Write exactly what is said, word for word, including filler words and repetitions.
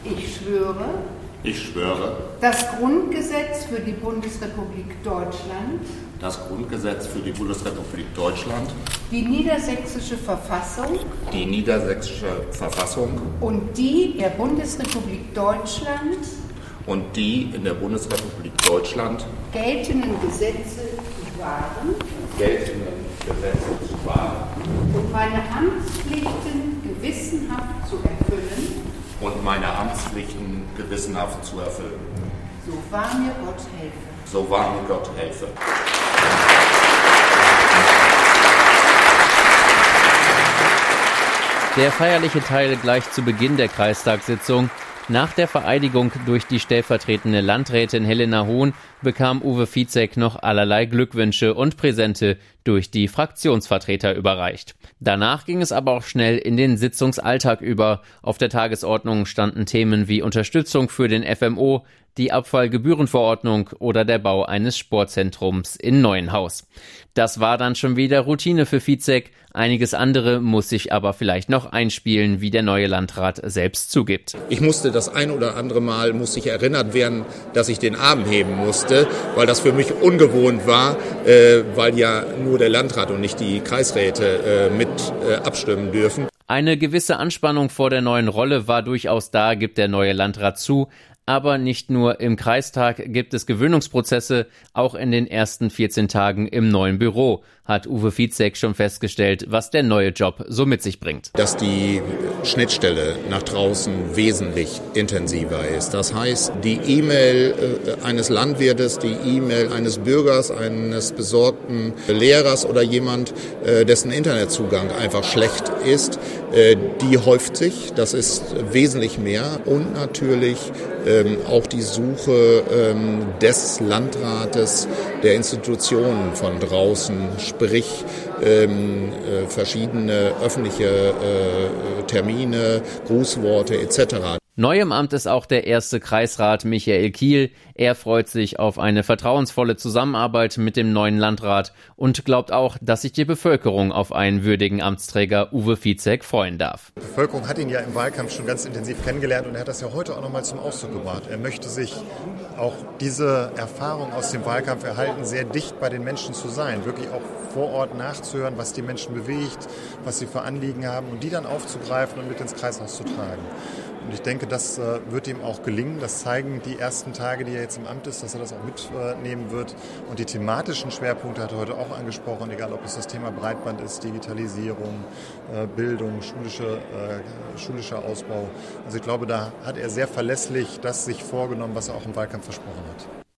Ich schwöre, Ich schwöre, das Grundgesetz für die Bundesrepublik Deutschland, das Grundgesetz für die Bundesrepublik Deutschland, die Niedersächsische Verfassung die Niedersächsische Verfassung und die der Bundesrepublik Deutschland und die in der Bundesrepublik Deutschland geltenden Gesetze zu wahren geltenden Gesetze zu wahren und meine Amtspflichten gewissenhaft zu erfüllen, und meine Amtspflichten gewissenhaft zu erfüllen. so wahr mir Gott helfe. So wahr mir Gott helfe. Der feierliche Teil gleich zu Beginn der Kreistagssitzung. Nach der Vereidigung durch die stellvertretende Landrätin Helena Hohn bekam Uwe Vietzek noch allerlei Glückwünsche und Präsente durch die Fraktionsvertreter überreicht. Danach ging es aber auch schnell in den Sitzungsalltag über. Auf der Tagesordnung standen Themen wie Unterstützung für den F M O, die Abfallgebührenverordnung oder der Bau eines Sportzentrums in Neuenhaus. Das war dann schon wieder Routine für Vietzek. Einiges andere muss sich aber vielleicht noch einspielen, wie der neue Landrat selbst zugibt. Ich musste das ein oder andere Mal, musste ich erinnert werden, dass ich den Arm heben musste, weil das für mich ungewohnt war, äh, weil ja nur der Landrat und nicht die Kreisräte äh, mit äh, abstimmen dürfen. Eine gewisse Anspannung vor der neuen Rolle war durchaus da, gibt der neue Landrat zu. Aber nicht nur im Kreistag gibt es Gewöhnungsprozesse, auch in den ersten vierzehn Tagen im neuen Büro hat Uwe Vietzek schon festgestellt, was der neue Job so mit sich bringt. Dass die Schnittstelle nach draußen wesentlich intensiver ist. Das heißt, die E-Mail äh, eines Landwirtes, die E-Mail eines Bürgers, eines besorgten Lehrers oder jemand, äh, dessen Internetzugang einfach schlecht ist, äh, die häuft sich. Das ist wesentlich mehr. Und natürlich ähm, auch die Suche ähm, des Landrates, der Institutionen von draußen, sprich ähm, äh, verschiedene öffentliche äh, Termine, Grußworte et cetera. Neu im Amt ist auch der erste Kreisrat Michael Kiel. Er freut sich auf eine vertrauensvolle Zusammenarbeit mit dem neuen Landrat und glaubt auch, dass sich die Bevölkerung auf einen würdigen Amtsträger Uwe Vietzek freuen darf. Die Bevölkerung hat ihn ja im Wahlkampf schon ganz intensiv kennengelernt und er hat das ja heute auch nochmal zum Ausdruck gebracht. Er möchte sich auch diese Erfahrung aus dem Wahlkampf erhalten, sehr dicht bei den Menschen zu sein, wirklich auch vor Ort nachzuhören, was die Menschen bewegt, was sie für Anliegen haben und die dann aufzugreifen und mit ins Kreishaus zu tragen. Und ich denke, das äh, wird ihm auch gelingen. Das zeigen die ersten Tage, die er jetzt im Amt ist, dass er das auch mitnehmen wird. Und die thematischen Schwerpunkte hat er heute auch angesprochen, egal ob es das Thema Breitband ist, Digitalisierung, äh, Bildung, schulische, äh, schulischer Ausbau. Also ich glaube, da hat er sehr verlässlich das sich vorgenommen, was er auch im Wahlkampf versprochen hat.